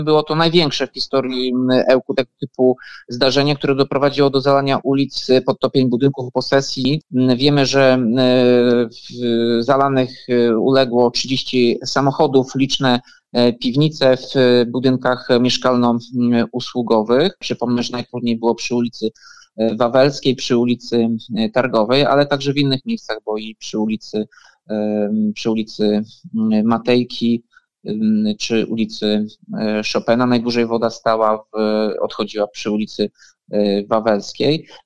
Było to największe w historii Ełku tego typu zdarzenie, które doprowadziło do zalania ulic, podtopień budynków, posesji. Wiemy, że zalanych uległo 30 samochodów, liczne piwnice w budynkach mieszkalno-usługowych. Przypomnę, że najtrudniej było przy ulicy Wawelskiej, przy ulicy Targowej, ale także w innych miejscach, bo i przy ulicy Matejki czy ulicy Chopina. Najdłużej woda stała, odchodziła przy ulicy Wawelskiej.